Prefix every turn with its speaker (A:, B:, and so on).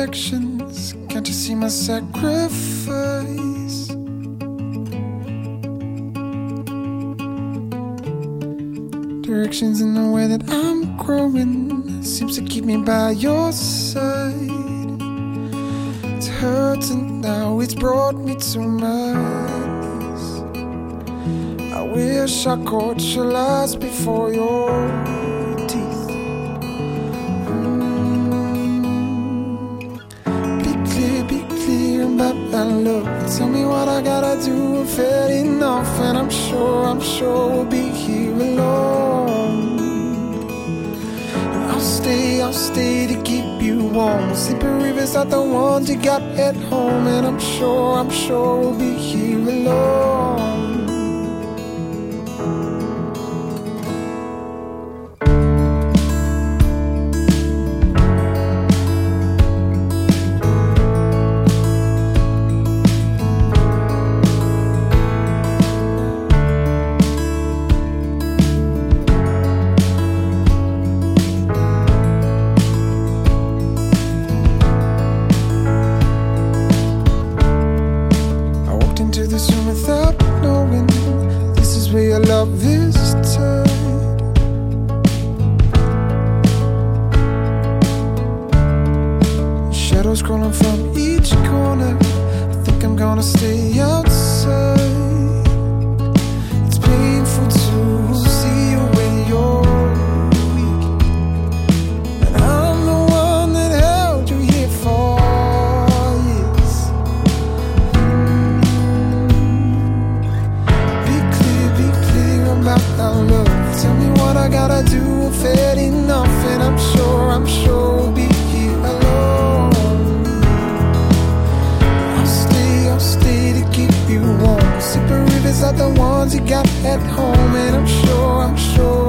A: reflections. Can't you see my sacrifice? Directions in the way that I'm growing seems to keep me by your side. It's hurting now, it's brought me to my knees. I wish I caught your lies before your teeth. Be clear about that love. Tell me what I gotta do if it enough. And I'm sure we'll be here alone. And I'll stay to keep you warm. Sleeping rivers are the ones you got at home. And I'm sure we'll be here alone. Without knowing, this is where your love is tied. Shadows crawling from each corner. I think I'm gonna stay outside. It's painful to see you when you're weak, and I'm the one that held you here for years. About our love. Tell me what I gotta do if it enough. And I'm sure we'll be here alone. I'll stay to keep you warm. Super rivers are the ones you got at home. And I'm sure